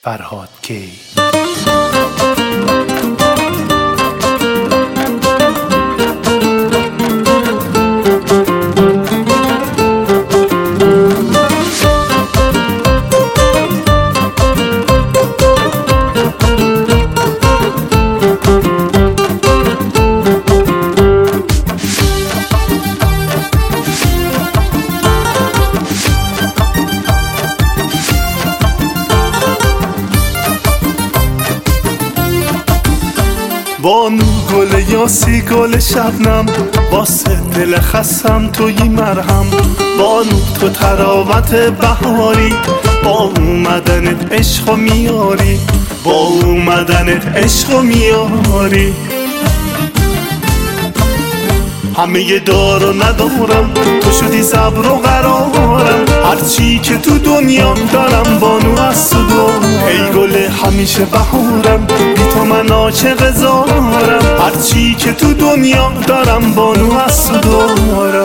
فرهاد کی. بانو گل یاسی گل شبنم، واسه دل خستم توی مرهم. بانو تو تراوت بهاری، با اومدنت عشق و میاری، با اومدنت عشق و میاری. همه دار و ندارم، تو شدی صبر و قرارم. هرچی که تو دنیا دارم بانو از تو دارم. ای گل همیشه بهارم، بی تو من عاشق زارم. هرچی که تو دنیا دارم بانو از تو دارم.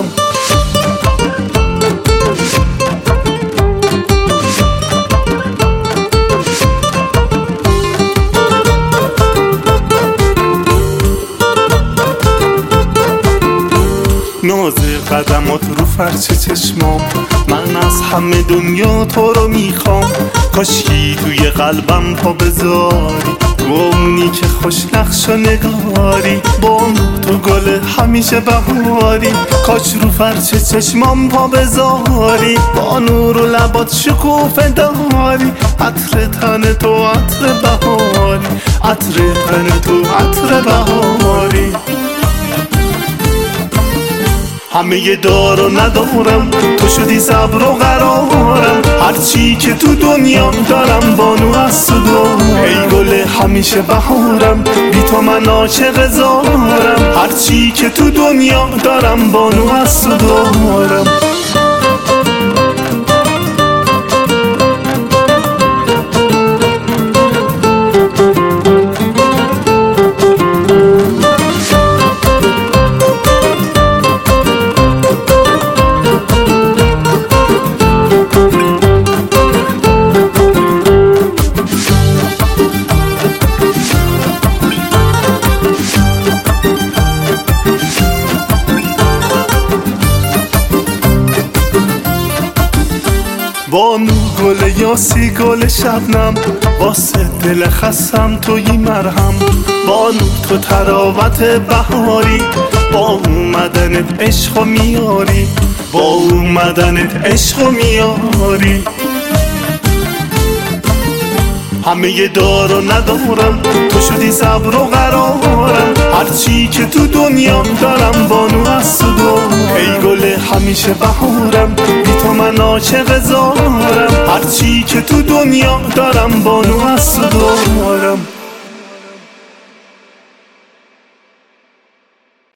ناز قدمات رو فرش چشمام، من از همه دنیا تو رو میخوام. کاشکی توی قلبم پا بذاری، گمونی که خوش نقش و نگاری. بانو تو گل همیشه بهاری، کاش رو فرش چشمام پا بذاری. بانو رو لبات شکوفه داری، عطر تن تو عطر بهاری، عطر تن تو عطر بهاری. همه دار و ندارم، تو شدی صبر و قرارم. هرچی که تو دنیا دارم بانو از تو دارم. ای گل همیشه بهارم، بی تو من عاشق زارم. هرچی که تو دنیا دارم بانو از تو دارم. بانو گل یاسی گل شبنم، واسه دل خستم توی مرهم. بانو تو تراوت بهاری، با اومدنت عشق و میاری، با اومدنت عشق و میاری. همه دار و ندارم، تو شدی صبر و قرارم. هرچی که تو دنیا دارم بانو از تو دارم. ای گل همیشه بهارم، بی تو من عاشق زارم. هرچی که تو دنیا دارم بانو از تو